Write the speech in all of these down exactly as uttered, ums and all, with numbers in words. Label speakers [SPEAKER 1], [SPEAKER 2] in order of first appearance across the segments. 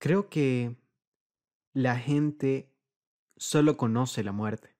[SPEAKER 1] Creo que la gente solo conoce la muerte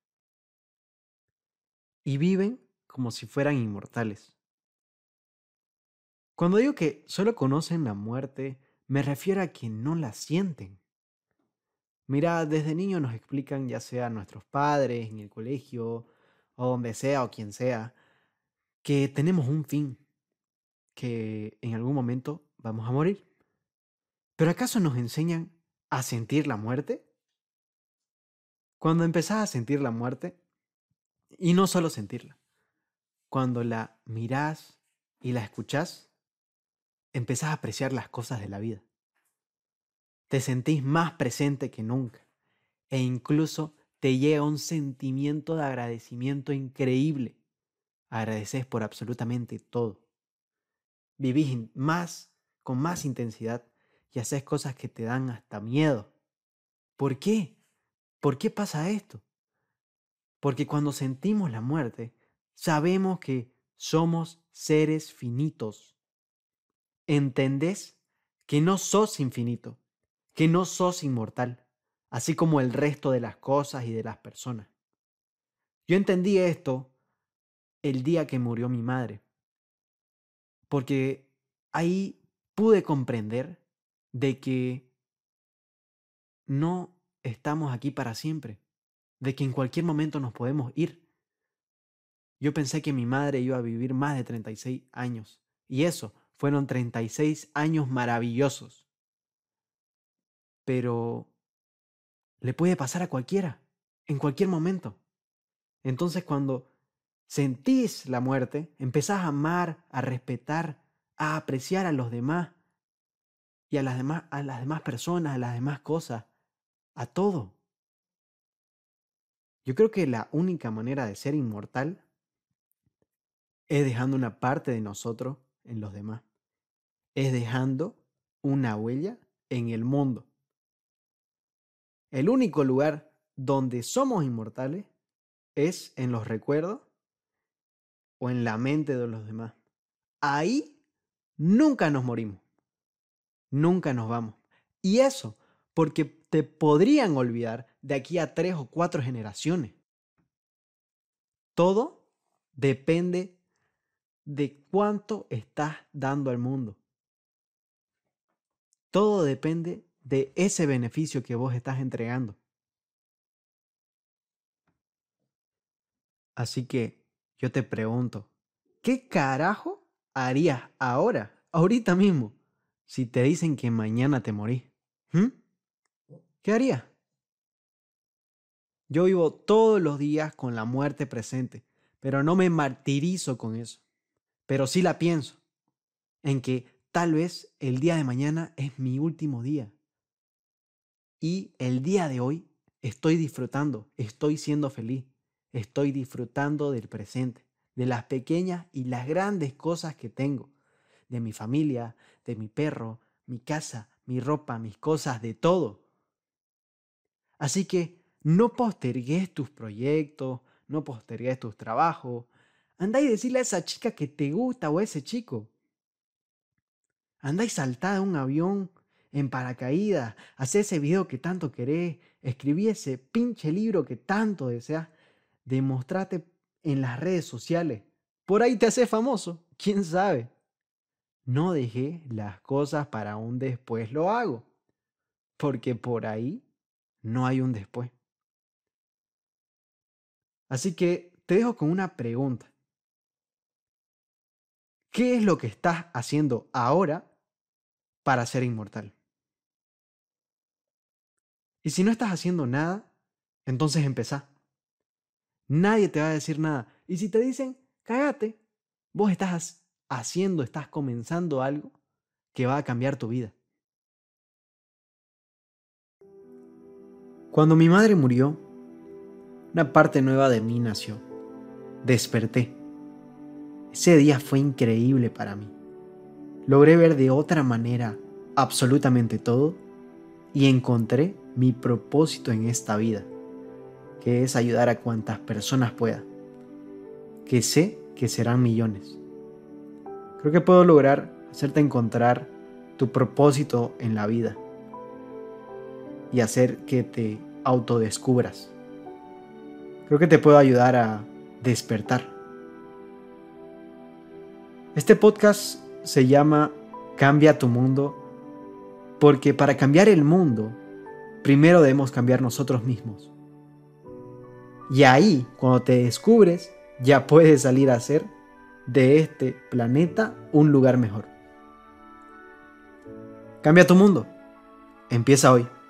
[SPEAKER 1] y viven como si fueran inmortales. Cuando digo que solo conocen la muerte, me refiero a que no la sienten. Mira, desde niño nos explican, ya sea nuestros padres, en el colegio, o donde sea, o quien sea, que tenemos un fin, que en algún momento vamos a morir. ¿Pero acaso nos enseñan a sentir la muerte? Cuando empezás a sentir la muerte, y no solo sentirla, cuando la mirás y la escuchás, empezás a apreciar las cosas de la vida. Te sentís más presente que nunca e incluso te llega un sentimiento de agradecimiento increíble. Agradeces por absolutamente todo. Vivís in- más, con más intensidad y haces cosas que te dan hasta miedo. ¿Por qué? ¿Por qué pasa esto? Porque cuando sentimos la muerte, sabemos que somos seres finitos. ¿Entendés que no sos infinito, que no sos inmortal, así como el resto de las cosas y de las personas? Yo entendí esto el día que murió mi madre, porque ahí pude comprender de que no estamos aquí para siempre, de que en cualquier momento nos podemos ir. Yo pensé que mi madre iba a vivir más de treinta y seis años, y eso fueron treinta y seis años maravillosos, pero le puede pasar a cualquiera, en cualquier momento. Entonces, cuando sentís la muerte, empezás a amar, a respetar, a apreciar a los demás y a las demás, a las demás personas, a las demás cosas, a todo. Yo creo que la única manera de ser inmortal es dejando una parte de nosotros en los demás, es dejando una huella en el mundo. El único lugar donde somos inmortales es en los recuerdos o en la mente de los demás. Ahí nunca nos morimos, nunca nos vamos. Y eso porque te podrían olvidar de aquí a tres o cuatro generaciones. Todo depende de cuánto estás dando al mundo. Todo depende de ese beneficio que vos estás entregando. Así que yo te pregunto, ¿qué carajo harías ahora, ahorita mismo, si te dicen que mañana te morís? ¿Mm? ¿Qué harías? Yo vivo todos los días con la muerte presente, pero no me martirizo con eso. Pero sí la pienso, en que tal vez el día de mañana es mi último día. Y el día de hoy estoy disfrutando, estoy siendo feliz, estoy disfrutando del presente, de las pequeñas y las grandes cosas que tengo, de mi familia, de mi perro, mi casa, mi ropa, mis cosas, de todo. Así que no postergues tus proyectos, no postergues tus trabajos. Anda y decirle a esa chica que te gusta o a ese chico. Anda y saltá de un avión en paracaídas, hacé ese video que tanto querés, escribí ese pinche libro que tanto deseas, demostrate en las redes sociales. Por ahí te haces famoso, quién sabe. No dejé las cosas para un después lo hago, porque por ahí no hay un después. Así que te dejo con una pregunta. ¿Qué es lo que estás haciendo ahora para ser inmortal? Y si no estás haciendo nada, entonces empezá. Nadie te va a decir nada. Y si te dicen, cágate, vos estás haciendo, estás comenzando algo que va a cambiar tu vida. Cuando mi madre murió, una parte nueva de mí nació. Desperté. Ese día fue increíble para mí. Logré ver de otra manera absolutamente todo y encontré mi propósito en esta vida, que es ayudar a cuantas personas pueda, que sé que serán millones. Creo que puedo lograr hacerte encontrar tu propósito en la vida. y hacer que te autodescubras. Creo que te puedo ayudar a despertar. Este podcast se llama Cambia tu mundo porque para cambiar el mundo, primero debemos cambiar nosotros mismos. Y ahí, cuando te descubres, ya puedes salir a hacer de este planeta un lugar mejor. Cambia tu mundo. Empieza hoy.